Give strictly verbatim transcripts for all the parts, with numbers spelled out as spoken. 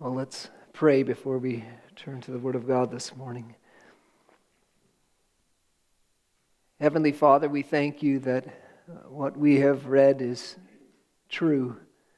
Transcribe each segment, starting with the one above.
Well, let's pray before we turn to the Word of God this morning. Heavenly Father, we thank you that uh, what we have read is true.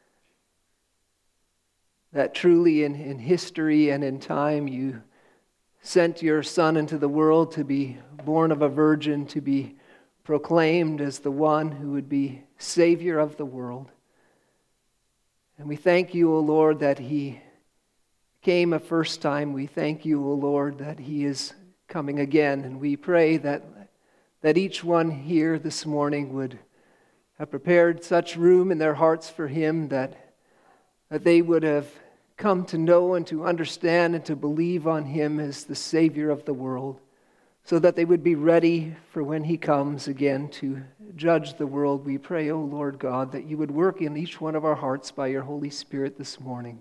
That truly in, in history and in time you sent your Son into the world to be born of a virgin, to be proclaimed as the one who would be Savior of the world. And we thank you, O Lord, that He came a first time. We thank you, O Lord, that He is coming again. And we pray that, that each one here this morning would have prepared such room in their hearts for Him that, that they would have come to know and to understand and to believe on Him as the Savior of the world, so that they would be ready for when He comes again to judge the world. We pray, O Lord God, that you would work in each one of our hearts by your Holy Spirit this morning.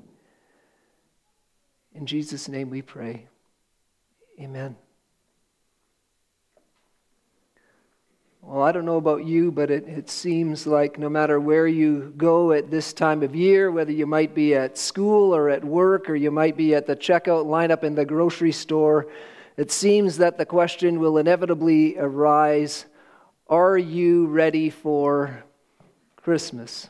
In Jesus' name we pray. Amen. Well, I don't know about you, but it, it seems like no matter where you go at this time of year, whether you might be at school or at work, or you might be at the checkout lineup in the grocery store, it seems that the question will inevitably arise, are you ready for Christmas?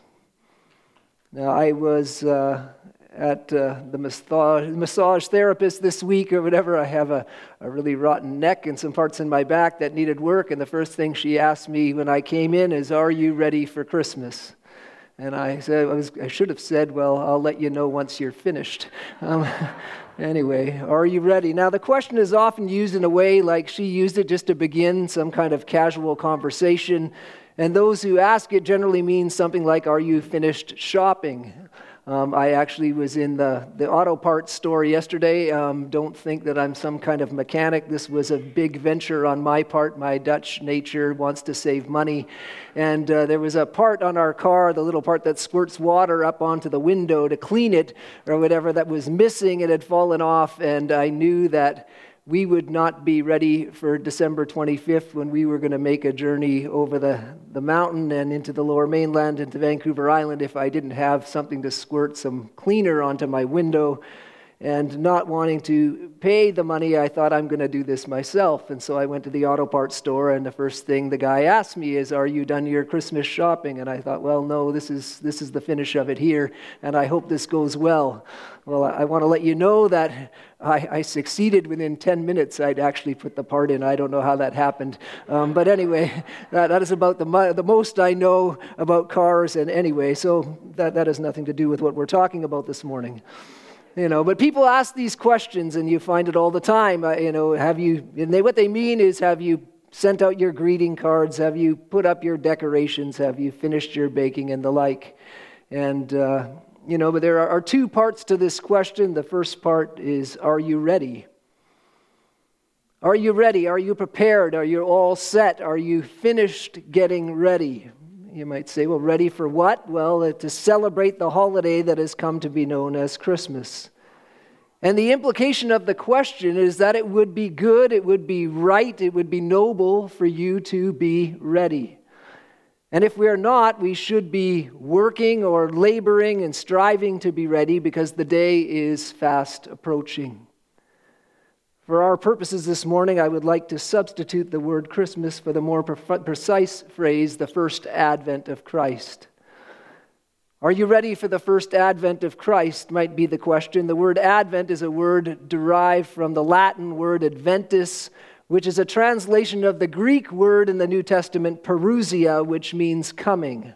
Now, I was uh, at uh, the massage, massage therapist this week or whatever. I have a, a really rotten neck and some parts in my back that needed work, and the first thing she asked me when I came in is, are you ready for Christmas? And I said, I, was, I should have said, well, I'll let you know once you're finished. Um, anyway, are you ready? Now, the question is often used in a way like she used it just to begin some kind of casual conversation. And those who ask it generally mean something like, are you finished shopping? Um, I actually was in the, the auto parts store yesterday. Um, don't think that I'm some kind of mechanic. This was a big venture on my part. My Dutch nature wants to save money. And uh, there was a part on our car, the little part that squirts water up onto the window to clean it or whatever, that was missing. It had fallen off, and I knew that we would not be ready for December twenty-fifth when we were going to make a journey over the, the mountain and into the lower mainland, into Vancouver Island, if I didn't have something to squirt some cleaner onto my window. And not wanting to pay the money, I thought, I'm going to do this myself. And so I went to the auto parts store, and the first thing the guy asked me is, are you done your Christmas shopping? And I thought, well, no, this is this is the finish of it here, and I hope this goes well. Well, I want to let you know that I, I succeeded within ten minutes. I'd actually put the part in. I don't know how that happened. Um, but anyway, that, that is about the, the most I know about cars. And anyway, so that, that has nothing to do with what we're talking about this morning. You know, but people ask these questions, and you find it all the time. Uh, you know, have you, and they, what they mean is, have you sent out your greeting cards? Have you put up your decorations? Have you finished your baking and the like? And, uh, you know, but there are, are two parts to this question. The first part is, are you ready? Are you ready? Are you prepared? Are you all set? Are you finished getting ready? You might say, well, ready for what? Well, uh, to celebrate the holiday that has come to be known as Christmas. And the implication of the question is that it would be good, it would be right, it would be noble for you to be ready. And if we are not, we should be working or laboring and striving to be ready, because the day is fast approaching. For our purposes this morning, I would like to substitute the word Christmas for the more precise phrase, the first advent of Christ. Are you ready for the first advent of Christ, might be the question. The word advent is a word derived from the Latin word adventus, which is a translation of the Greek word in the New Testament, parousia, which means coming.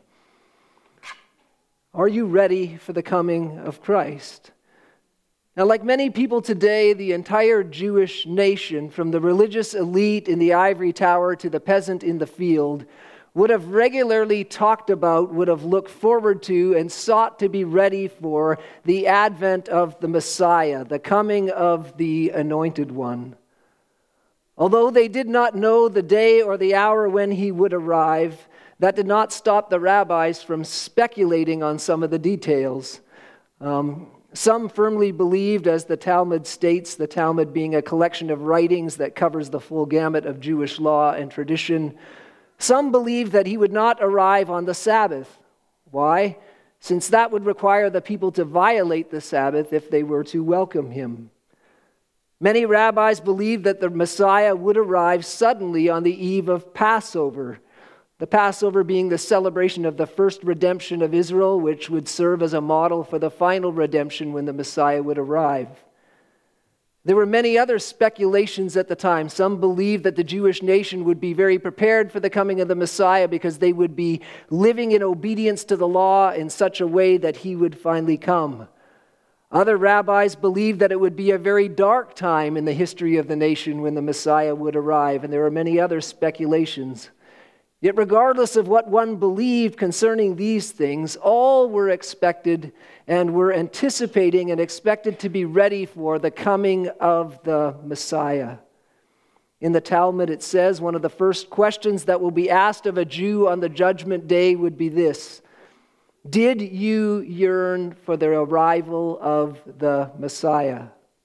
Are you ready for the coming of Christ? Now, like many people today, the entire Jewish nation, from the religious elite in the ivory tower to the peasant in the field, would have regularly talked about, would have looked forward to, and sought to be ready for the advent of the Messiah, the coming of the Anointed One. Although they did not know the day or the hour when he would arrive, that did not stop the rabbis from speculating on some of the details. Um, Some firmly believed, as the Talmud states, the Talmud being a collection of writings that covers the full gamut of Jewish law and tradition, some believed that he would not arrive on the Sabbath. Why? since that would require the people to violate the Sabbath if they were to welcome him. Many rabbis believed that the Messiah would arrive suddenly on the eve of Passover, the Passover being the celebration of the first redemption of Israel, which would serve as a model for the final redemption when the Messiah would arrive. There were many other speculations at the time. Some believed that the Jewish nation would be very prepared for the coming of the Messiah because they would be living in obedience to the law in such a way that he would finally come. Other rabbis believed that it would be a very dark time in the history of the nation when the Messiah would arrive, and there are many other speculations. Yet regardless of what one believed concerning these things, all were expected and were anticipating and expected to be ready for the coming of the Messiah. In the Talmud it says one of the first questions that will be asked of a Jew on the judgment day would be this: did you yearn for the arrival of the Messiah?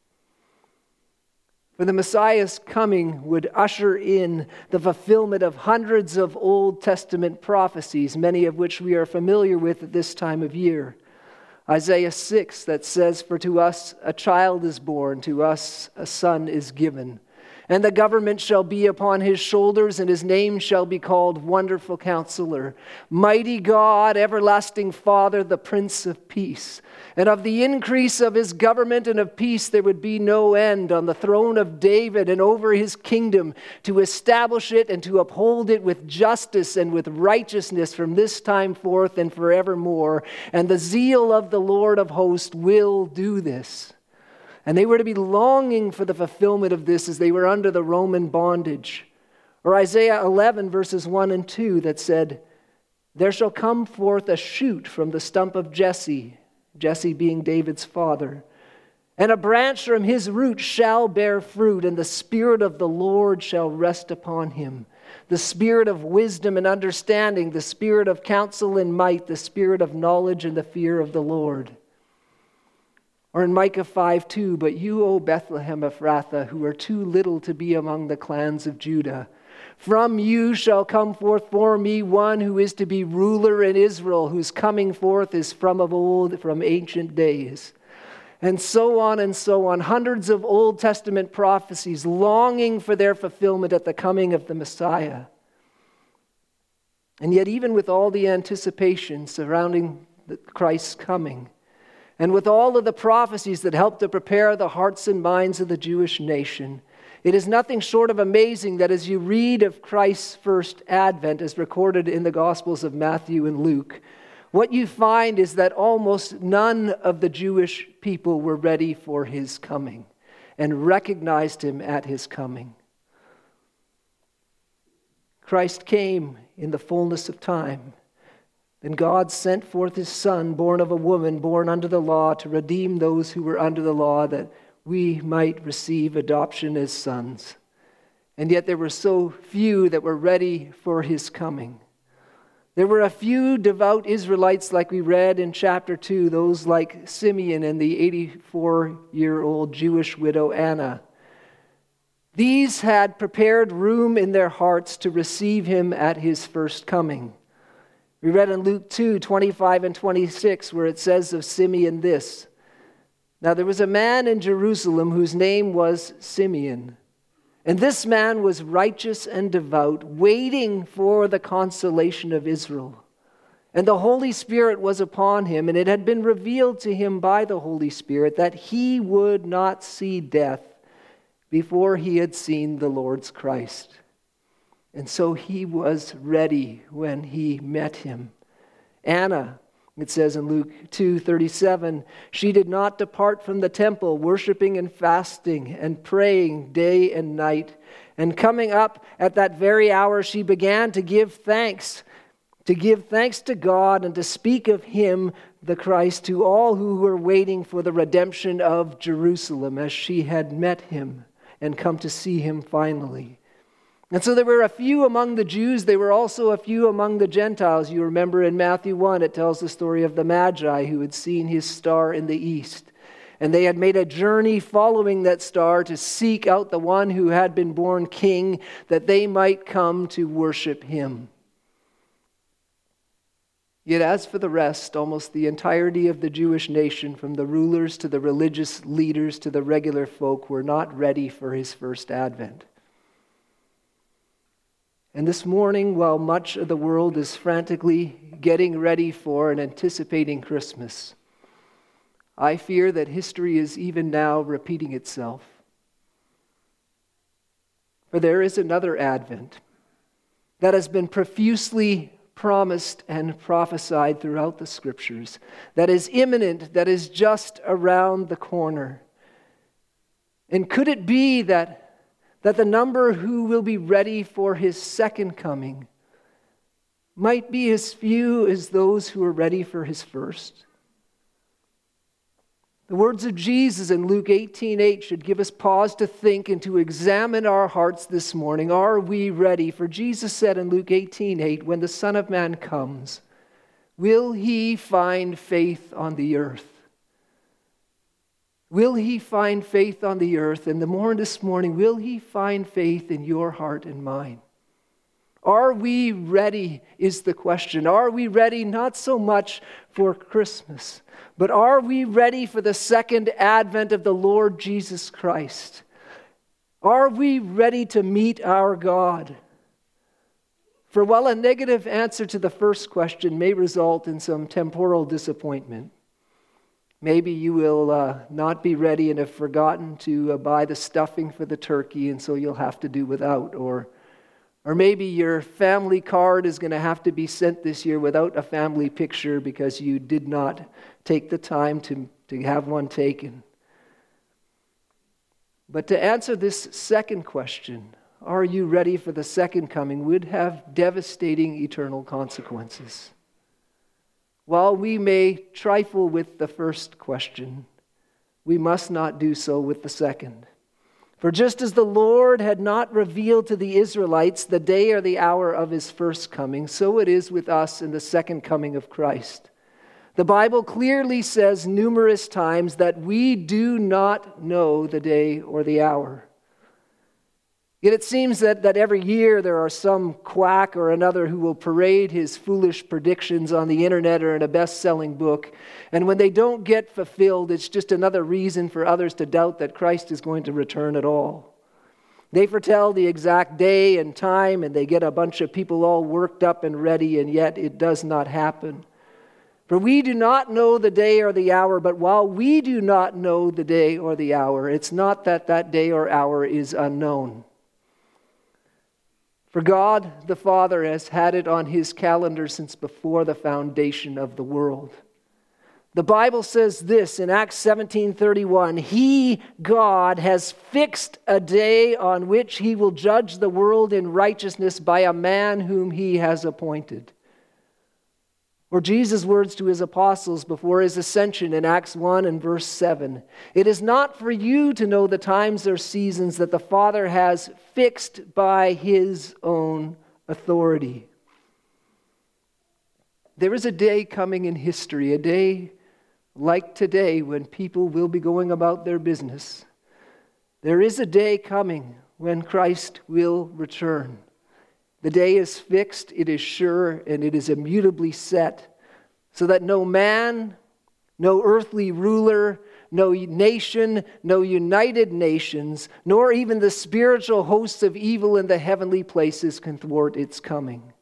For the Messiah's coming would usher in the fulfillment of hundreds of Old Testament prophecies, many of which we are familiar with at this time of year. Isaiah six that says, "For to us a child is born, to us a son is given. And the government shall be upon his shoulders, and his name shall be called Wonderful Counselor, Mighty God, Everlasting Father, the Prince of Peace. And of the increase of his government and of peace there would be no end on the throne of David and over his kingdom, to establish it and to uphold it with justice and with righteousness from this time forth and forevermore. And the zeal of the Lord of hosts will do this." And they were to be longing for the fulfillment of this as they were under the Roman bondage. Or Isaiah eleven, verses one and two, that said, "There shall come forth a shoot from the stump of Jesse," Jesse being David's father, "and a branch from his root shall bear fruit, and the Spirit of the Lord shall rest upon him. The Spirit of wisdom and understanding, the Spirit of counsel and might, the Spirit of knowledge and the fear of the Lord." Or in Micah five two, "But you, O Bethlehem Ephrathah, who are too little to be among the clans of Judah, from you shall come forth for me one who is to be ruler in Israel, whose coming forth is from of old, from ancient days." And so on and so on. Hundreds of Old Testament prophecies longing for their fulfillment at the coming of the Messiah. And yet even with all the anticipation surrounding Christ's coming, and with all of the prophecies that help to prepare the hearts and minds of the Jewish nation, it is nothing short of amazing that as you read of Christ's first advent, as recorded in the Gospels of Matthew and Luke, what you find is that almost none of the Jewish people were ready for his coming and recognized him at his coming. Christ came in the fullness of time. Then God sent forth his Son, born of a woman, born under the law, to redeem those who were under the law, that we might receive adoption as sons. And yet there were so few that were ready for his coming. There were a few devout Israelites, like we read in chapter two, those like Simeon and the eighty-four-year-old Jewish widow Anna. These had prepared room in their hearts to receive him at his first coming. We read in Luke two, twenty-five and twenty-six, where it says of Simeon this: "Now there was a man in Jerusalem whose name was Simeon. And this man was righteous and devout, waiting for the consolation of Israel. And the Holy Spirit was upon him, and it had been revealed to him by the Holy Spirit that he would not see death before he had seen the Lord's Christ." And so he was ready when he met him. Anna, it says in Luke two thirty-seven, "She did not depart from the temple, worshiping and fasting and praying day and night. And coming up at that very hour, she began to give thanks, to give thanks to God and to speak of him, the Christ, to all who were waiting for the redemption of Jerusalem, as she had met him and come to see him finally." And so there were a few among the Jews. There were also a few among the Gentiles. You remember in Matthew one, it tells the story of the Magi who had seen his star in the east. And they had made a journey following that star to seek out the one who had been born king, that they might come to worship him. Yet as for the rest, almost the entirety of the Jewish nation, from the rulers to the religious leaders to the regular folk, were not ready for his first advent. And this morning, while much of the world is frantically getting ready for and anticipating Christmas, I fear that history is even now repeating itself. For there is another advent that has been profusely promised and prophesied throughout the Scriptures, that is imminent, that is just around the corner. And could it be that that the number who will be ready for his second coming might be as few as those who are ready for his first? The words of Jesus in Luke eighteen eight should give us pause to think and to examine our hearts this morning. Are we ready? For Jesus said in Luke eighteen eight, when the Son of Man comes, will he find faith on the earth? Will he find faith on the earth? And the more this morning, will he find faith in your heart and mine? Are we ready is the question. Are we ready not so much for Christmas, but are we ready for the second advent of the Lord Jesus Christ? Are we ready to meet our God? For while a negative answer to the first question may result in some temporal disappointment, maybe you will uh, not be ready and have forgotten to uh, buy the stuffing for the turkey, and so you'll have to do without. Or, or maybe your family card is going to have to be sent this year without a family picture because you did not take the time to, to have one taken. But to answer this second question, are you ready for the second coming, would have devastating eternal consequences. While we may trifle with the first question, we must not do so with the second. For just as the Lord had not revealed to the Israelites the day or the hour of his first coming, so it is with us in the second coming of Christ. The Bible clearly says numerous times that we do not know the day or the hour. Yet it seems that, that every year there are some quack or another who will parade his foolish predictions on the internet or in a best-selling book. And when they don't get fulfilled, it's just another reason for others to doubt that Christ is going to return at all. They foretell the exact day and time, and they get a bunch of people all worked up and ready, and yet it does not happen. For we do not know the day or the hour, but while we do not know the day or the hour, it's not that that day or hour is unknown. For God the Father has had it on his calendar since before the foundation of the world. The Bible says this in Acts seventeen thirty-one, He, God, has fixed a day on which he will judge the world in righteousness by a man whom he has appointed. Or Jesus' words to his apostles before his ascension in Acts one and verse seven. It is not for you to know the times or seasons that the Father has fixed by his own authority. There is a day coming in history, a day like today when people will be going about their business. There is a day coming when Christ will return. The day is fixed, it is sure, and it is immutably set, so that no man, no earthly ruler, no nation, no united nations, nor even the spiritual hosts of evil in the heavenly places can thwart its coming.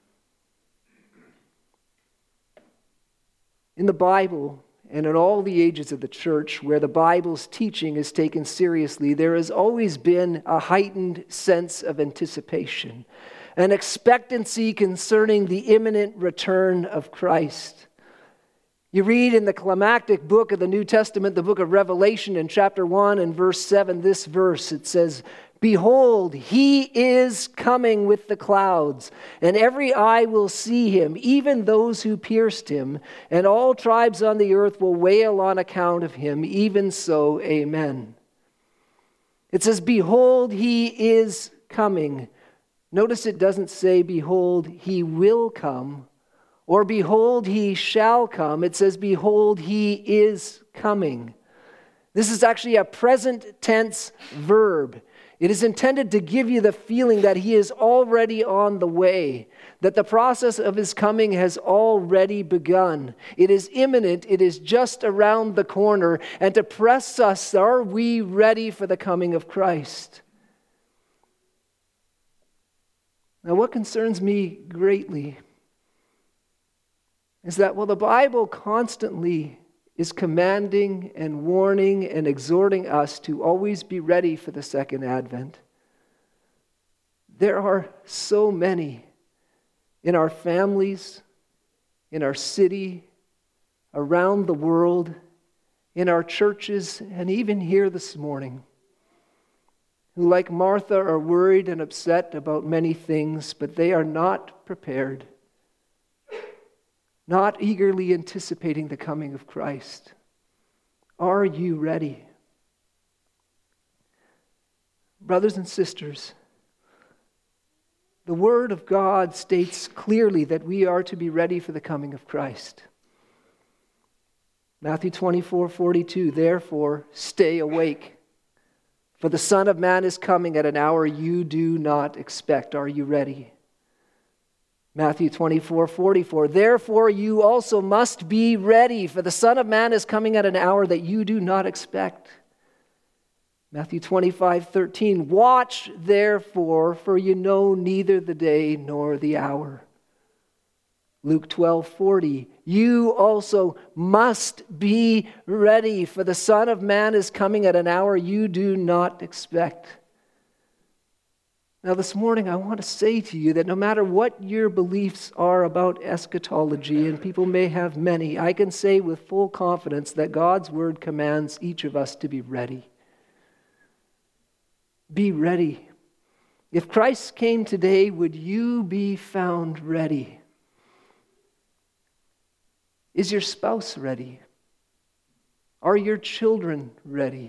In the Bible, and in all the ages of the church, where the Bible's teaching is taken seriously, there has always been a heightened sense of anticipation, an expectancy concerning the imminent return of Christ. You read in the climactic book of the New Testament, the book of Revelation, in chapter one and verse seven, this verse, it says, Behold, he is coming with the clouds, and every eye will see him, even those who pierced him, and all tribes on the earth will wail on account of him. Even so, amen. It says, Behold, he is coming. Notice it doesn't say, Behold, he will come, or Behold, he shall come. It says, Behold, he is coming. This is actually a present tense verb. It is intended to give you the feeling that he is already on the way, that the process of his coming has already begun. It is imminent. It is just around the corner. And to press us, are we ready for the coming of Christ? Now, what concerns me greatly is that while the Bible constantly is commanding and warning and exhorting us to always be ready for the second advent, there are so many in our families, in our city, around the world, in our churches, and even here this morning, who, like Martha, are worried and upset about many things, but they are not prepared, not eagerly anticipating the coming of Christ. Are you ready? Brothers and sisters, the Word of God states clearly that we are to be ready for the coming of Christ. Matthew twenty-four forty-two, therefore, stay awake, for the Son of Man is coming at an hour you do not expect. Are you ready? Matthew twenty-four forty-four, therefore you also must be ready, for the Son of Man is coming at an hour that you do not expect. Matthew twenty-five thirteen, watch therefore, for you know neither the day nor the hour. Luke twelve forty, you also must be ready, for the Son of Man is coming at an hour you do not expect. Now this morning I want to say to you that no matter what your beliefs are about eschatology, and people may have many, I can say with full confidence that God's Word commands each of us to be ready. Be ready. If Christ came today, would you be found ready? Is your spouse ready? Are your children ready?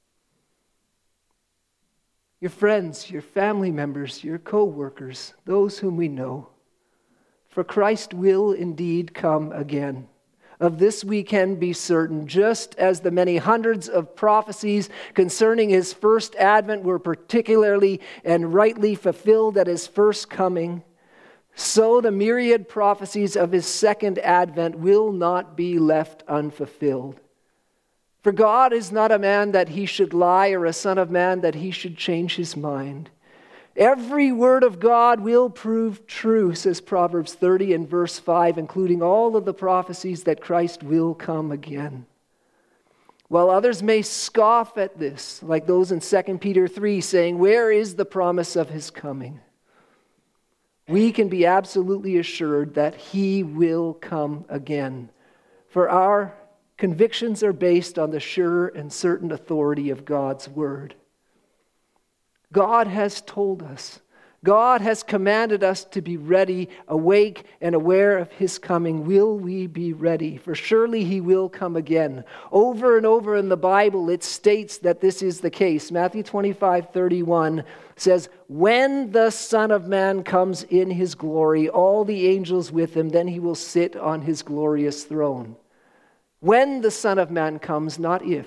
Your friends, your family members, your co-workers, those whom we know. For Christ will indeed come again. Of this we can be certain, just as the many hundreds of prophecies concerning his first advent were particularly and rightly fulfilled at his first coming, so the myriad prophecies of his second advent will not be left unfulfilled. For God is not a man that he should lie, or a son of man that he should change his mind. Every word of God will prove true, says Proverbs thirty and verse five, including all of the prophecies that Christ will come again. While others may scoff at this, like those in Second Peter three, saying, where is the promise of his coming? We can be absolutely assured that he will come again. For our convictions are based on the sure and certain authority of God's Word. God has told us. God has commanded us to be ready, awake, and aware of his coming. Will we be ready? For surely he will come again. Over and over in the Bible, it states that this is the case. Matthew twenty-five thirty-one says, when the Son of Man comes in his glory, all the angels with him, then he will sit on his glorious throne. When the Son of Man comes, not if.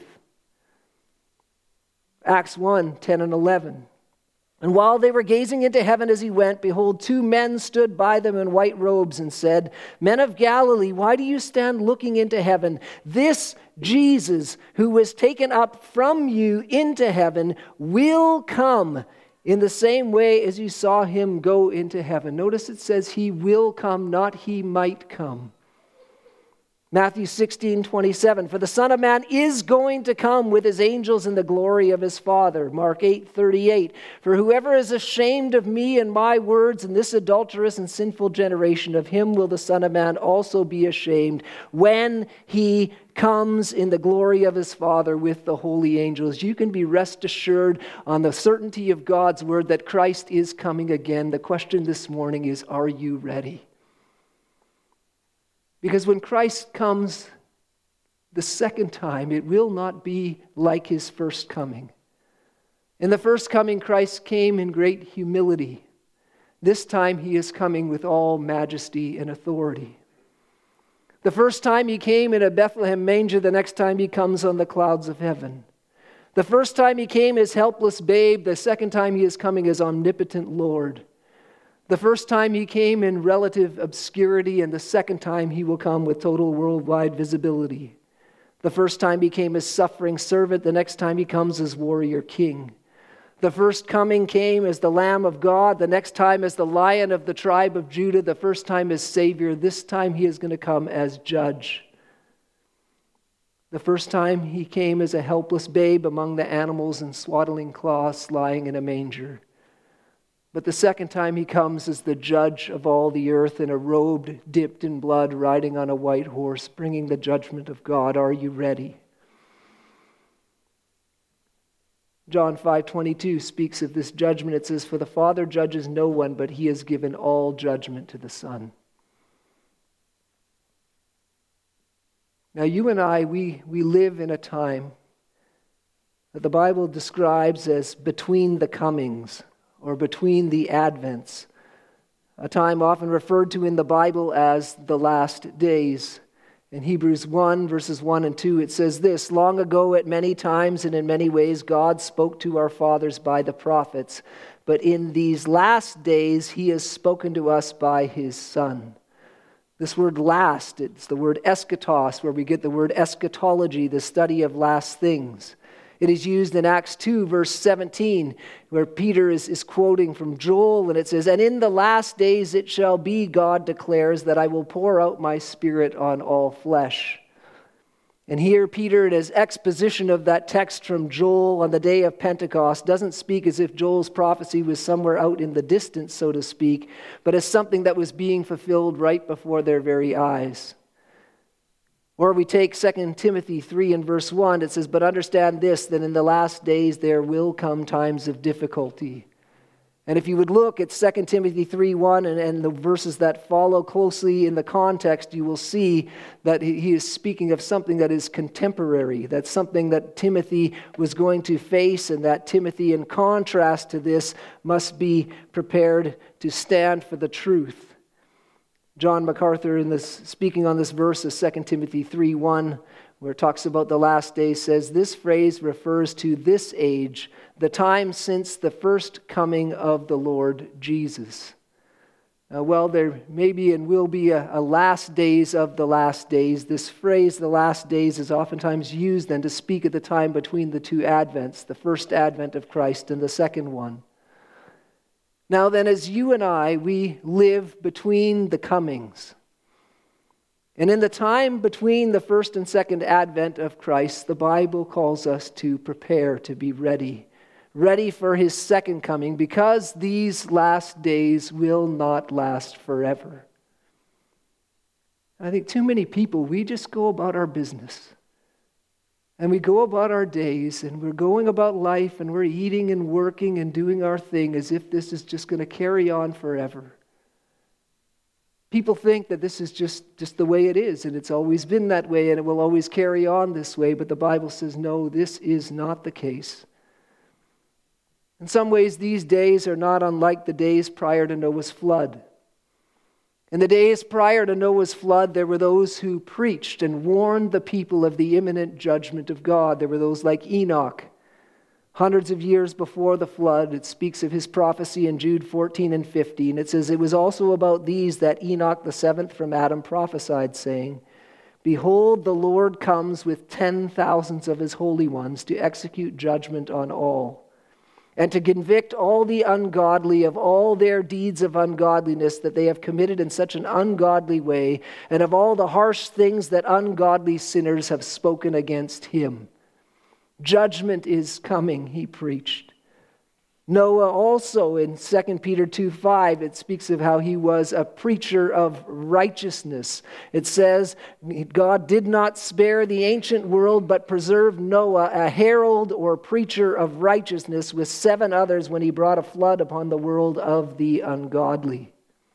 Acts one ten and eleven. And while they were gazing into heaven as he went, behold, two men stood by them in white robes and said, men of Galilee, why do you stand looking into heaven? This Jesus, who was taken up from you into heaven, will come in the same way as you saw him go into heaven. Notice it says he will come, not he might come. Matthew sixteen twenty-seven, for the Son of Man is going to come with his angels in the glory of his Father. Mark eight thirty-eight, for whoever is ashamed of me and my words in this adulterous and sinful generation, of him will the Son of Man also be ashamed when he comes in the glory of his Father with the holy angels. You can be rest assured on the certainty of God's word that Christ is coming again. The question this morning is, are you ready? Because when Christ comes the second time, it will not be like his first coming. In the first coming, Christ came in great humility. This time he is coming with all majesty and authority. The first time he came in a Bethlehem manger, the next time he comes on the clouds of heaven. The first time he came as helpless babe, the second time he is coming as omnipotent Lord. The first time he came in relative obscurity, and the second time he will come with total worldwide visibility. The first time he came as suffering servant, the next time he comes as warrior king. The first coming came as the Lamb of God, the next time as the Lion of the tribe of Judah, the first time as Savior, this time he is going to come as judge. The first time he came as a helpless babe among the animals in swaddling cloths lying in a manger. But the second time he comes as the judge of all the earth in a robe dipped in blood, riding on a white horse, bringing the judgment of God. Are you ready? John five twenty-two speaks of this judgment. It says, "For the Father judges no one, but he has given all judgment to the Son." Now you and I, we, we live in a time that the Bible describes as between the comings, or between the advents, a time often referred to in the Bible as the last days. In Hebrews one, verses one and two, it says this, "Long ago at many times and in many ways God spoke to our fathers by the prophets, but in these last days he has spoken to us by his Son." This word last, it's the word eschatos, where we get the word eschatology, the study of last things. It is used in Acts two, verse seventeen, where Peter is, is quoting from Joel, and it says, "And in the last days it shall be, God declares, that I will pour out my Spirit on all flesh." And here Peter, in his exposition of that text from Joel on the day of Pentecost, doesn't speak as if Joel's prophecy was somewhere out in the distance, so to speak, but as something that was being fulfilled right before their very eyes. Or we take Second Timothy three and verse one, it says, "But understand this, that in the last days there will come times of difficulty." And if you would look at Second Timothy three one and, and the verses that follow closely in the context, you will see that he, he is speaking of something that is contemporary. That's something that Timothy was going to face, and that Timothy, in contrast to this, must be prepared to stand for the truth. John MacArthur, in this, speaking on this verse of Second Timothy three one, where it talks about the last days, says, "This phrase refers to this age, the time since the first coming of the Lord Jesus." Uh, well, there may be and will be a, a last days of the last days. This phrase, the last days, is oftentimes used then to speak at the time between the two advents, the first advent of Christ and the second one. Now then, as you and I, we live between the comings. And in the time between the first and second advent of Christ, the Bible calls us to prepare, to be ready. Ready for his second coming, because these last days will not last forever. I think too many people, we just go about our business. And we go about our days, and we're going about life, and we're eating and working and doing our thing as if this is just going to carry on forever. People think that this is just, just the way it is, and it's always been that way, and it will always carry on this way, but the Bible says, no, this is not the case. In some ways, these days are not unlike the days prior to Noah's flood. In the days prior to Noah's flood, there were those who preached and warned the people of the imminent judgment of God. There were those like Enoch. Hundreds of years before the flood, it speaks of his prophecy in Jude fourteen and fifteen. It says, "It was also about these that Enoch, the seventh from Adam, prophesied, saying, Behold, the Lord comes with ten thousands of his holy ones to execute judgment on all, and to convict all the ungodly of all their deeds of ungodliness that they have committed in such an ungodly way, and of all the harsh things that ungodly sinners have spoken against him." Judgment is coming, he preached. Noah also, in Second Peter two five, it speaks of how he was a preacher of righteousness. It says, God did not spare the ancient world, but preserved Noah, a herald or preacher of righteousness, with seven others when he brought a flood upon the world of the ungodly.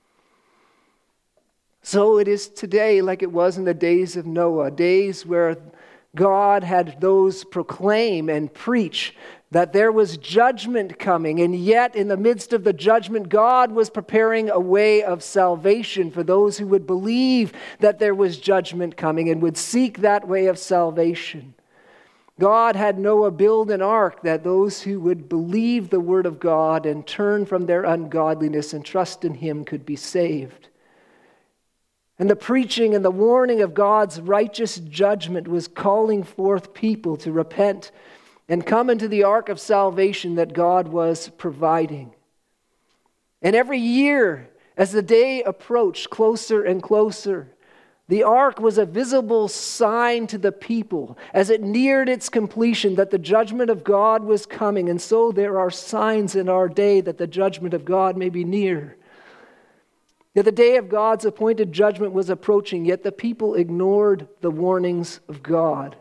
So it is today like it was in the days of Noah, days where God had those proclaim and preach that there was judgment coming, and yet in the midst of the judgment, God was preparing a way of salvation for those who would believe that there was judgment coming and would seek that way of salvation. God had Noah build an ark that those who would believe the word of God and turn from their ungodliness and trust in him could be saved. And the preaching and the warning of God's righteous judgment was calling forth people to repent and come into the ark of salvation that God was providing. And every year, as the day approached closer and closer, the ark was a visible sign to the people as it neared its completion that the judgment of God was coming. And so there are signs in our day that the judgment of God may be near. That the day of God's appointed judgment was approaching, yet the people ignored the warnings of God.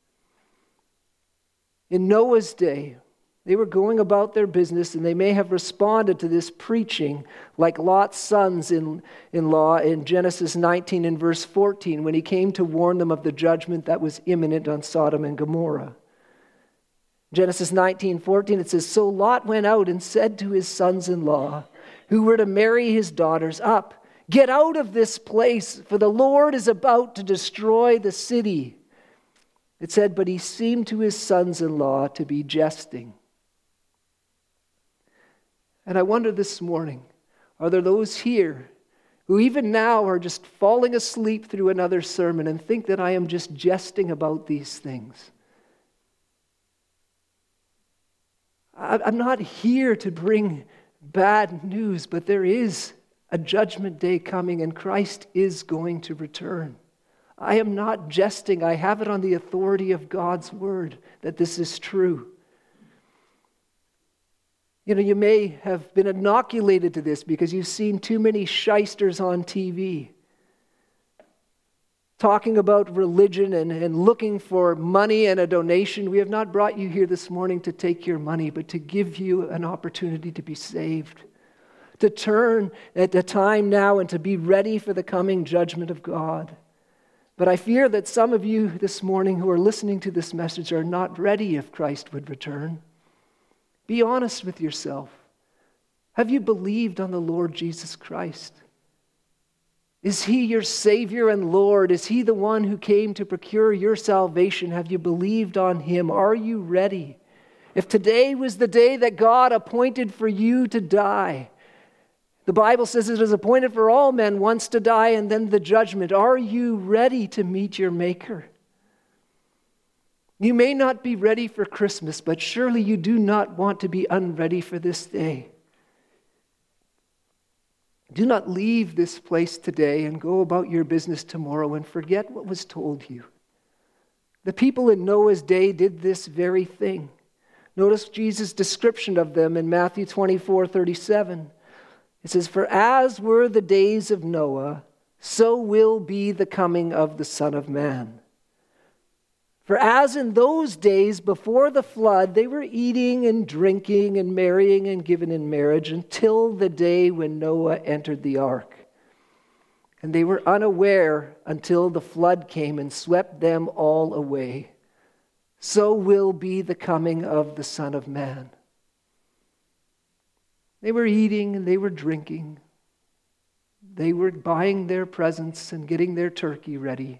In Noah's day, they were going about their business, and they may have responded to this preaching like Lot's sons-in-law in Genesis nineteen and verse fourteen, when he came to warn them of the judgment that was imminent on Sodom and Gomorrah. Genesis nineteen fourteen, it says, "So Lot went out and said to his sons-in-law, who were to marry his daughters, 'Up, get out of this place, for the Lord is about to destroy the city.' It said, but he seemed to his sons-in-law to be jesting." And I wonder this morning, are there those here who even now are just falling asleep through another sermon and think that I am just jesting about these things? I'm not here to bring bad news, but there is a judgment day coming and Christ is going to return. I am not jesting. I have it on the authority of God's word that this is true. You know, you may have been inoculated to this because you've seen too many shysters on T V talking about religion and, and looking for money and a donation. We have not brought you here this morning to take your money, but to give you an opportunity to be saved, to turn at the time now and to be ready for the coming judgment of God. But I fear that some of you this morning who are listening to this message are not ready if Christ would return. Be honest with yourself. Have you believed on the Lord Jesus Christ? Is he your Savior and Lord? Is he the one who came to procure your salvation? Have you believed on him? Are you ready? If today was the day that God appointed for you to die, the Bible says it is appointed for all men once to die and then the judgment. Are you ready to meet your Maker? You may not be ready for Christmas, but surely you do not want to be unready for this day. Do not leave this place today and go about your business tomorrow and forget what was told you. The people in Noah's day did this very thing. Notice Jesus' description of them in Matthew twenty-four thirty-seven. It says, "For as were the days of Noah, so will be the coming of the Son of Man. For as in those days before the flood, they were eating and drinking and marrying and given in marriage until the day when Noah entered the ark. And they were unaware until the flood came and swept them all away. So will be the coming of the Son of Man." They were eating and they were drinking. They were buying their presents and getting their turkey ready.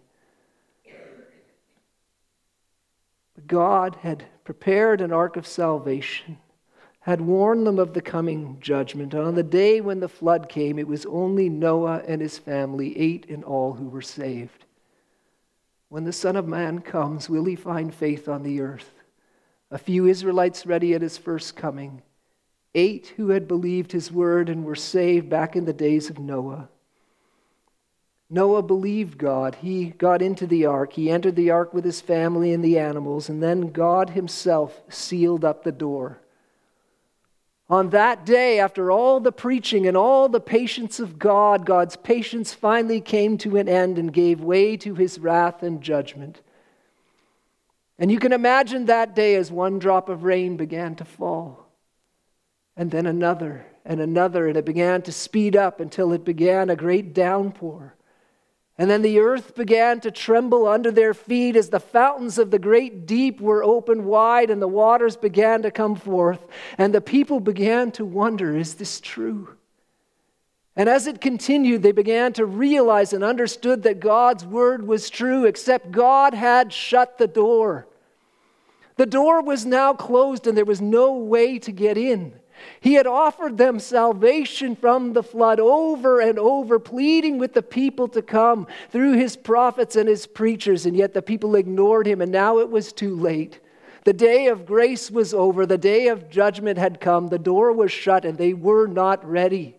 But God had prepared an ark of salvation, had warned them of the coming judgment. And on the day when the flood came, it was only Noah and his family, eight in all, who were saved. When the Son of Man comes, will he find faith on the earth? A few Israelites ready at his first coming. Eight who had believed his word and were saved back in the days of Noah. Noah believed God. He got into the ark. He entered the ark with his family and the animals, and then God himself sealed up the door. On that day, after all the preaching and all the patience of God, God's patience finally came to an end and gave way to his wrath and judgment. And you can imagine that day as one drop of rain began to fall, and then another and another, and it began to speed up until it began a great downpour. And then the earth began to tremble under their feet as the fountains of the great deep were opened wide and the waters began to come forth. And the people began to wonder, is this true? And as it continued, they began to realize and understood that God's word was true, except God had shut the door. The door was now closed and there was no way to get in. He had offered them salvation from the flood over and over, pleading with the people to come through his prophets and his preachers, and yet the people ignored him, and now it was too late. The day of grace was over. The day of judgment had come. The door was shut, and they were not ready.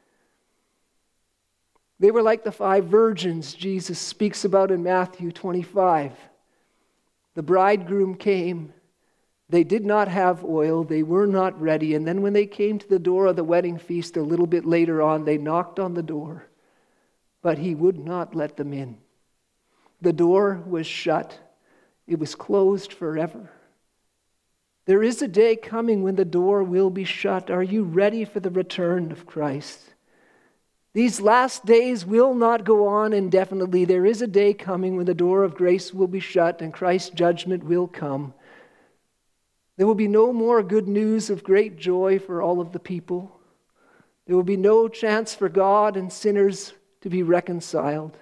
They were like the five virgins Jesus speaks about in Matthew twenty-five. The bridegroom came. They did not have oil. They were not ready. And then when they came to the door of the wedding feast a little bit later on, they knocked on the door. But he would not let them in. The door was shut. It was closed forever. There is a day coming when the door will be shut. Are you ready for the return of Christ? These last days will not go on indefinitely. There is a day coming when the door of grace will be shut and Christ's judgment will come. There will be no more good news of great joy for all of the people. There will be no chance for God and sinners to be reconciled.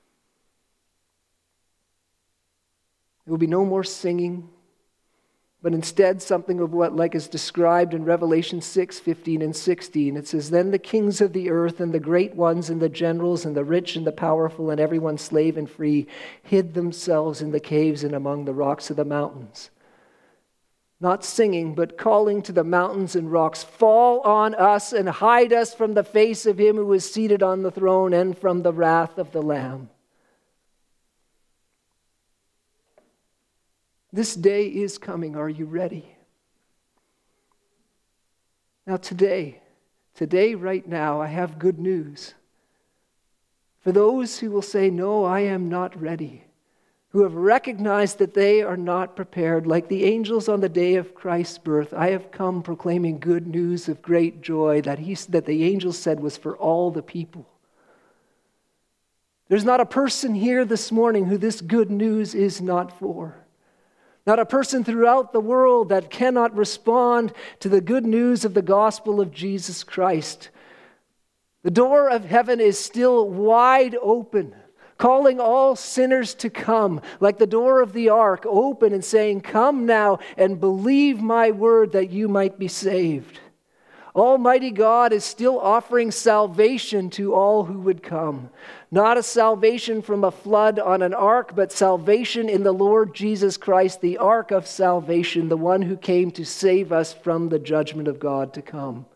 There will be no more singing, but instead something of what like is described in Revelation six, fifteen and sixteen. It says, "Then the kings of the earth and the great ones and the generals and the rich and the powerful and everyone slave and free hid themselves in the caves and among the rocks of the mountains." Not singing, but calling to the mountains and rocks, "Fall on us and hide us from the face of him who is seated on the throne and from the wrath of the Lamb." This day is coming. Are you ready? Now today, today right now, I have good news. For those who will say, "No, I am not ready," who have recognized that they are not prepared, like the angels on the day of Christ's birth, I have come proclaiming good news of great joy that, he, that the angels said was for all the people. There's not a person here this morning who this good news is not for. Not a person throughout the world that cannot respond to the good news of the gospel of Jesus Christ. The door of heaven is still wide open, calling all sinners to come, like the door of the ark, open and saying, "Come now and believe my word that you might be saved." Almighty God is still offering salvation to all who would come. Not a salvation from a flood on an ark, but salvation in the Lord Jesus Christ, the ark of salvation, the one who came to save us from the judgment of God to come.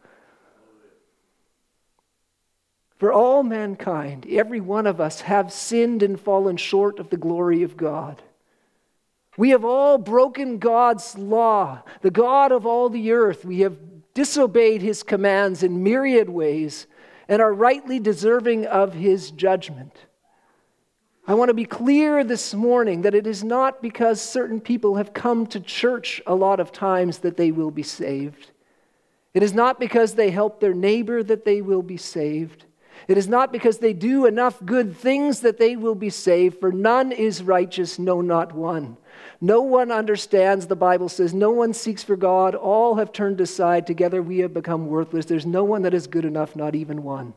For all mankind, every one of us have sinned and fallen short of the glory of God. We have all broken God's law, the God of all the earth. We have disobeyed his commands in myriad ways and are rightly deserving of his judgment. I want to be clear this morning that it is not because certain people have come to church a lot of times that they will be saved. It is not because they help their neighbor that they will be saved. It is not because they do enough good things that they will be saved, for none is righteous, no, not one. No one understands, the Bible says. No one seeks for God. All have turned aside. Together we have become worthless. There's no one that is good enough, not even one.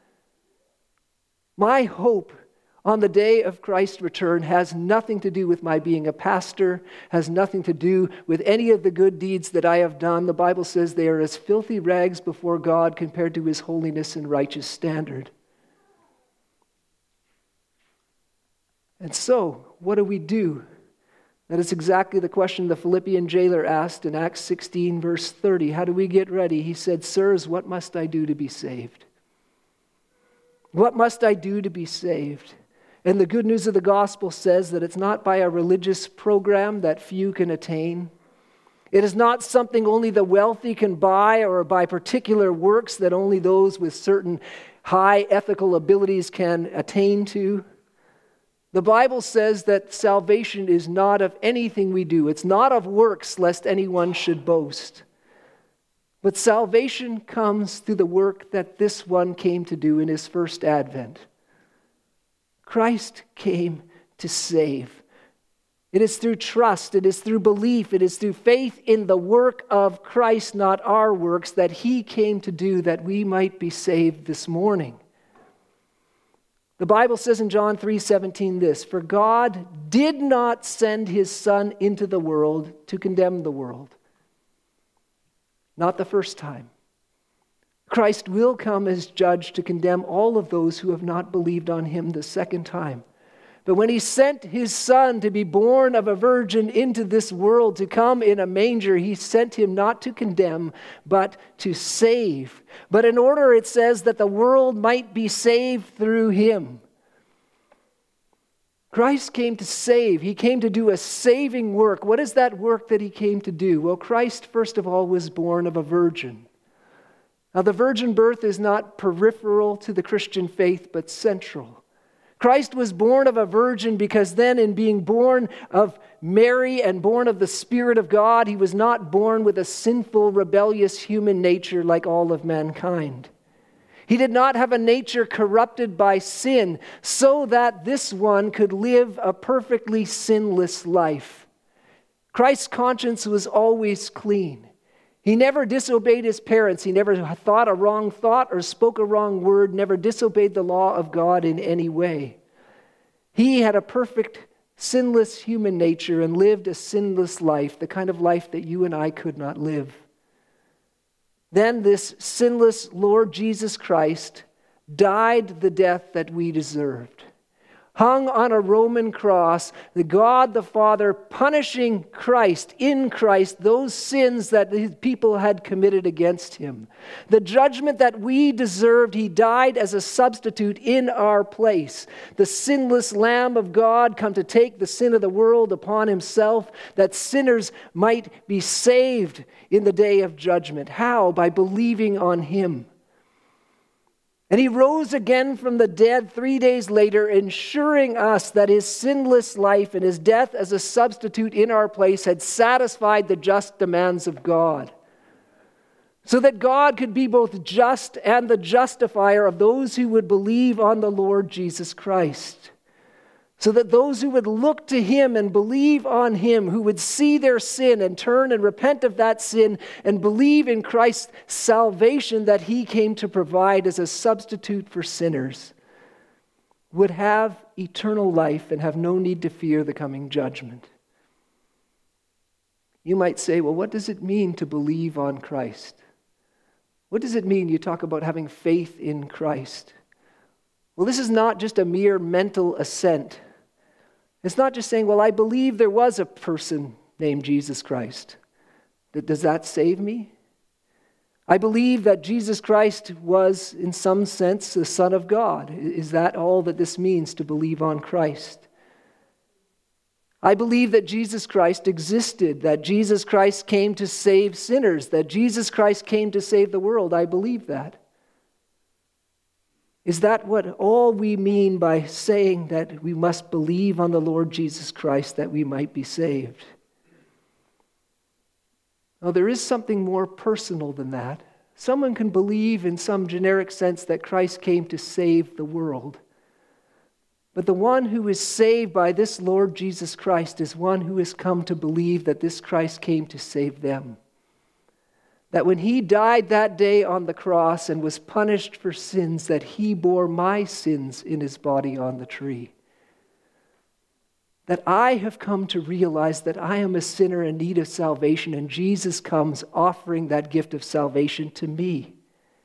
My hope on the day of Christ's return has nothing to do with my being a pastor, has nothing to do with any of the good deeds that I have done. The Bible says they are as filthy rags before God compared to his holiness and righteous standard. And so, what do we do? That is exactly the question the Philippian jailer asked in Acts sixteen, verse thirty. How do we get ready? He said, "Sirs, what must I do to be saved?" What must I do to be saved? And the good news of the gospel says that it's not by a religious program that few can attain. It is not something only the wealthy can buy, or by particular works that only those with certain high ethical abilities can attain to. The Bible says that salvation is not of anything we do. It's not of works, lest anyone should boast. But salvation comes through the work that this one came to do in his first advent. Christ came to save. It is through trust, it is through belief, it is through faith in the work of Christ, not our works, that he came to do that we might be saved this morning. The Bible says in John three seventeen this, "For God did not send his Son into the world to condemn the world." Not the first time. Christ will come as judge to condemn all of those who have not believed on him the second time. But when he sent his Son to be born of a virgin into this world, to come in a manger, he sent him not to condemn, but to save. But in order, it says, that the world might be saved through him. Christ came to save. He came to do a saving work. What is that work that he came to do? Well, Christ, first of all, was born of a virgin. Now, the virgin birth is not peripheral to the Christian faith, but central. Christ was born of a virgin because then, in being born of Mary and born of the Spirit of God, he was not born with a sinful, rebellious human nature like all of mankind. He did not have a nature corrupted by sin, so that this one could live a perfectly sinless life. Christ's conscience was always clean. He never disobeyed his parents. He never thought a wrong thought or spoke a wrong word, never disobeyed the law of God in any way. He had a perfect, sinless human nature and lived a sinless life, the kind of life that you and I could not live. Then this sinless Lord Jesus Christ died the death that we deserved. Hung on a Roman cross, the God the Father punishing Christ, in Christ, those sins that his people had committed against him. The judgment that we deserved, he died as a substitute in our place. The sinless Lamb of God come to take the sin of the world upon himself, that sinners might be saved in the day of judgment. How? By believing on him. And he rose again from the dead three days later, ensuring us that his sinless life and his death as a substitute in our place had satisfied the just demands of God. So that God could be both just and the justifier of those who would believe on the Lord Jesus Christ. So that those who would look to him and believe on him, who would see their sin and turn and repent of that sin and believe in Christ's salvation that he came to provide as a substitute for sinners, would have eternal life and have no need to fear the coming judgment. You might say, well, what does it mean to believe on Christ? What does it mean? You talk about having faith in Christ. Well, this is not just a mere mental assent. It's not just saying, well, I believe there was a person named Jesus Christ. Does that save me? I believe that Jesus Christ was, in some sense, the Son of God. Is that all that this means, to believe on Christ? I believe that Jesus Christ existed, that Jesus Christ came to save sinners, that Jesus Christ came to save the world. I believe that. Is that what all we mean by saying that we must believe on the Lord Jesus Christ that we might be saved? Now, there is something more personal than that. Someone can believe in some generic sense that Christ came to save the world. But the one who is saved by this Lord Jesus Christ is one who has come to believe that this Christ came to save them. That when he died that day on the cross and was punished for sins, that he bore my sins in his body on the tree. That I have come to realize that I am a sinner in need of salvation, and Jesus comes offering that gift of salvation to me.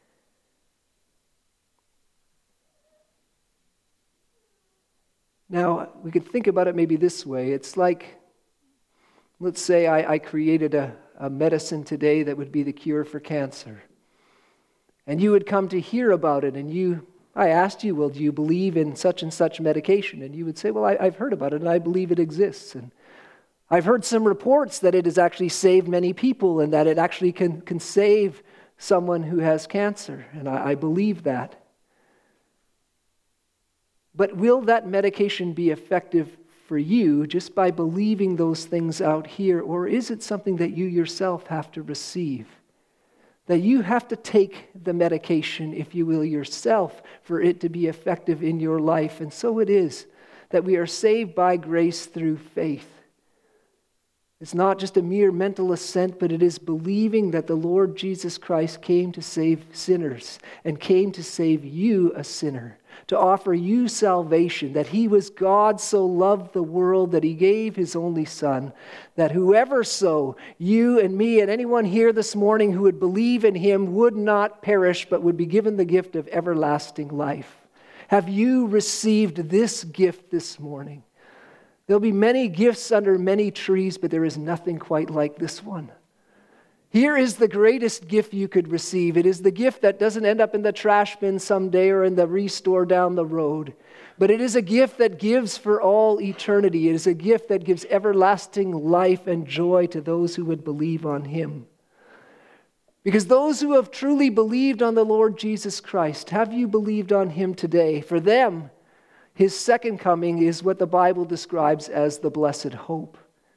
Now, we could think about it maybe this way. It's like, let's say I, I created a a medicine today that would be the cure for cancer. And you would come to hear about it, and you, I asked you, well, do you believe in such and such medication? And you would say, well, I, I've heard about it, and I believe it exists. And I've heard some reports that it has actually saved many people, and that it actually can, can save someone who has cancer, and I, I believe that. But will that medication be effective for you just by believing those things out here, or is it something that you yourself have to receive? That you have to take the medication, if you will, yourself for it to be effective in your life. And so it is that we are saved by grace through faith. It's not just a mere mental assent, but it is believing that the Lord Jesus Christ came to save sinners and came to save you, a sinner, to offer you salvation, that he was God so loved the world that he gave his only Son, that whoever so, you and me and anyone here this morning who would believe in him would not perish, but would be given the gift of everlasting life. Have you received this gift this morning? There'll be many gifts under many trees, but there is nothing quite like this one. Here is the greatest gift you could receive. It is the gift that doesn't end up in the trash bin someday or in the restore down the road. But it is a gift that gives for all eternity. It is a gift that gives everlasting life and joy to those who would believe on him. Because those who have truly believed on the Lord Jesus Christ, have you believed on him today? For them, his second coming is what the Bible describes as the blessed hope.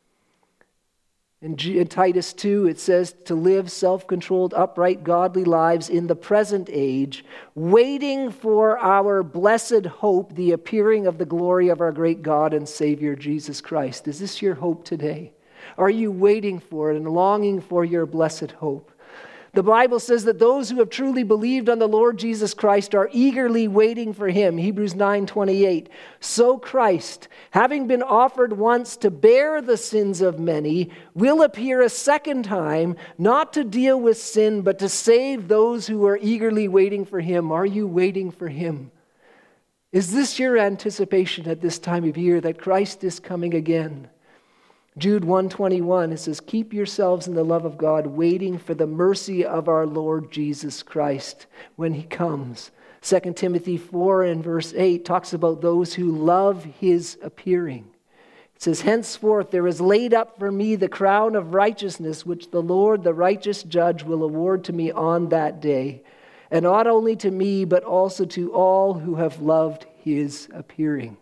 In Titus two, it says to live self-controlled, upright, godly lives in the present age, waiting for our blessed hope, the appearing of the glory of our great God and Savior, Jesus Christ. Is this your hope today? Are you waiting for it and longing for your blessed hope? The Bible says that those who have truly believed on the Lord Jesus Christ are eagerly waiting for him. Hebrews nine twenty-eight. So Christ, having been offered once to bear the sins of many, will appear a second time, not to deal with sin, but to save those who are eagerly waiting for him. Are you waiting for him? Is this your anticipation at this time of year, that Christ is coming again? Jude one twenty-one, it says, keep yourselves in the love of God, waiting for the mercy of our Lord Jesus Christ when he comes. Second Timothy four and verse eight talks about those who love his appearing. It says, henceforth there is laid up for me the crown of righteousness, which the Lord, the righteous judge, will award to me on that day. And not only to me, but also to all who have loved his appearing.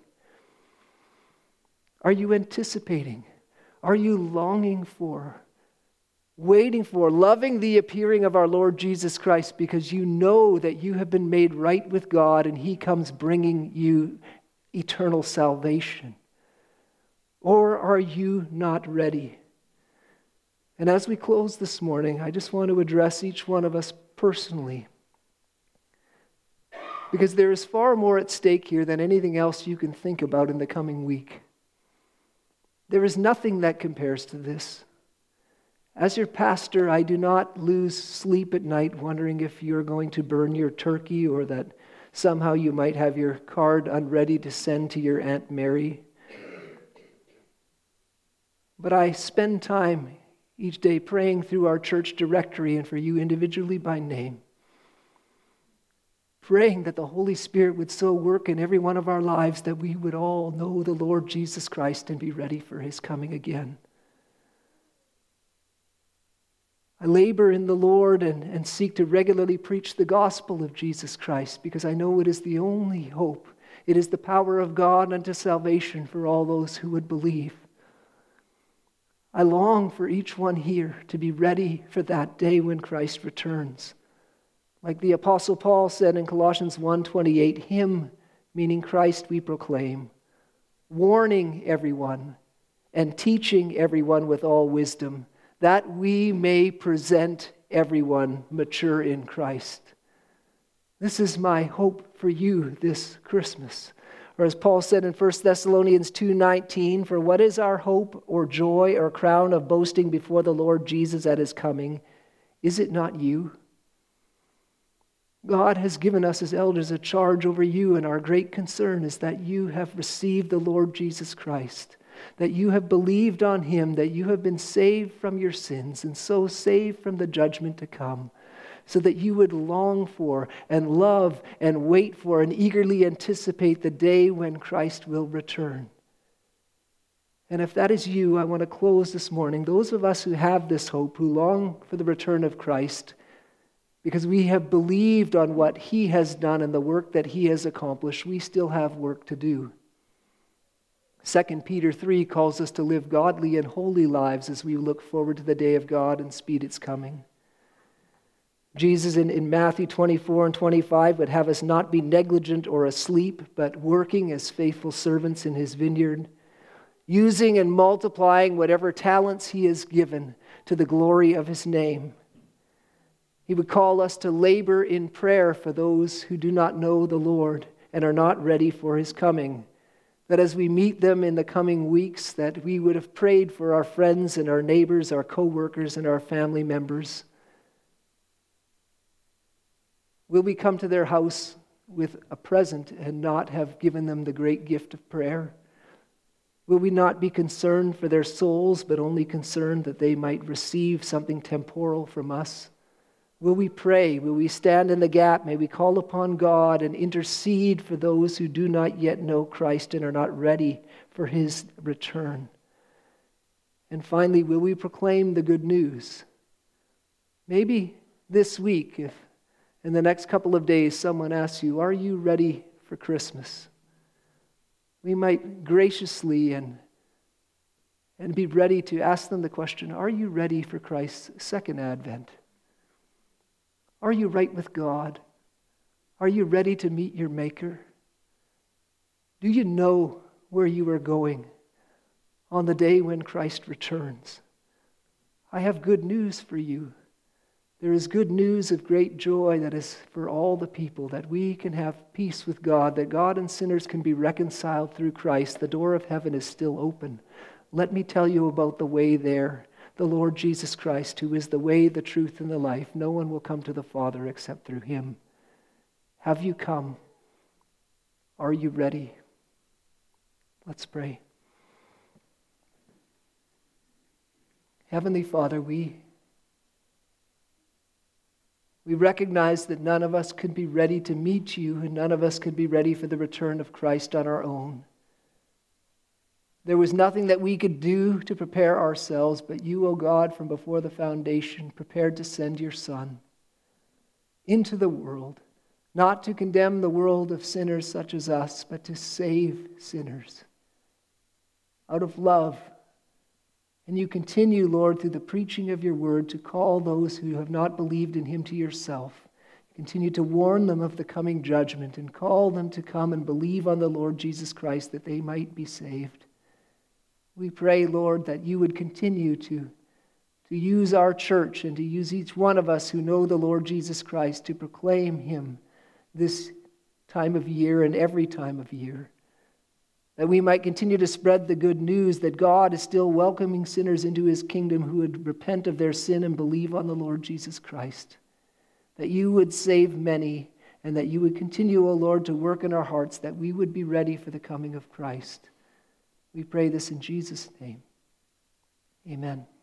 Are you anticipating? Are you longing for, waiting for, loving the appearing of our Lord Jesus Christ because you know that you have been made right with God and he comes bringing you eternal salvation? Or are you not ready? And as we close this morning, I just want to address each one of us personally, because there is far more at stake here than anything else you can think about in the coming week. There is nothing that compares to this. As your pastor, I do not lose sleep at night wondering if you're going to burn your turkey or that somehow you might have your card unready to send to your Aunt Mary. But I spend time each day praying through our church directory and for you individually by name, praying that the Holy Spirit would so work in every one of our lives that we would all know the Lord Jesus Christ and be ready for his coming again. I labor in the Lord and, and seek to regularly preach the gospel of Jesus Christ because I know it is the only hope. It is the power of God unto salvation for all those who would believe. I long for each one here to be ready for that day when Christ returns. Like the Apostle Paul said in Colossians one twenty-eight, him, meaning Christ, we proclaim, warning everyone and teaching everyone with all wisdom, that we may present everyone mature in Christ. This is my hope for you this Christmas. Or as Paul said in First Thessalonians two nineteen, for what is our hope or joy or crown of boasting before the Lord Jesus at his coming? Is it not you? God has given us as elders a charge over you, and our great concern is that you have received the Lord Jesus Christ, that you have believed on him, that you have been saved from your sins, and so saved from the judgment to come, so that you would long for and love and wait for and eagerly anticipate the day when Christ will return. And if that is you, I want to close this morning. Those of us who have this hope, who long for the return of Christ, because we have believed on what he has done and the work that he has accomplished, we still have work to do. Second Peter three calls us to live godly and holy lives as we look forward to the day of God and speed its coming. Jesus in, in Matthew twenty-four and twenty-five would have us not be negligent or asleep, but working as faithful servants in his vineyard. using and multiplying whatever talents He has given to the glory of His name. He would call us to labor in prayer for those who do not know the Lord and are not ready for His coming. That as we meet them in the coming weeks, that we would have prayed for our friends and our neighbors, our co-workers and our family members. Will we come to their house with a present and not have given them the great gift of prayer? Will we not be concerned for their souls, but only concerned that they might receive something temporal from us? Will we pray? Will we stand in the gap? May we call upon God and intercede for those who do not yet know Christ and are not ready for His return? And finally, will we proclaim the good news? Maybe this week, if in the next couple of days someone asks you, are you ready for Christmas? We might graciously and, and be ready to ask them the question, are you ready for Christ's second advent? Are you right with God? Are you ready to meet your Maker? Do you know where you are going on the day when Christ returns? I have good news for you. There is good news of great joy that is for all the people, that we can have peace with God, that God and sinners can be reconciled through Christ. The door of heaven is still open. Let me tell you about the way there. The Lord Jesus Christ, who is the way, the truth, and the life. No one will come to the Father except through Him. Have you come? Are you ready? Let's pray. Heavenly Father, we, we recognize that none of us could be ready to meet You, and none of us could be ready for the return of Christ on our own. There was nothing that we could do to prepare ourselves, but You, O God, from before the foundation, prepared to send Your Son into the world, not to condemn the world of sinners such as us, but to save sinners out of love. And You continue, Lord, through the preaching of Your word, to call those who have not believed in Him to Yourself. Continue to warn them of the coming judgment and call them to come and believe on the Lord Jesus Christ that they might be saved. We pray, Lord, that You would continue to, to use our church and to use each one of us who know the Lord Jesus Christ to proclaim Him this time of year and every time of year. That we might continue to spread the good news that God is still welcoming sinners into His kingdom who would repent of their sin and believe on the Lord Jesus Christ. That You would save many, and that You would continue, O Lord, to work in our hearts, that we would be ready for the coming of Christ. We pray this in Jesus' name. Amen.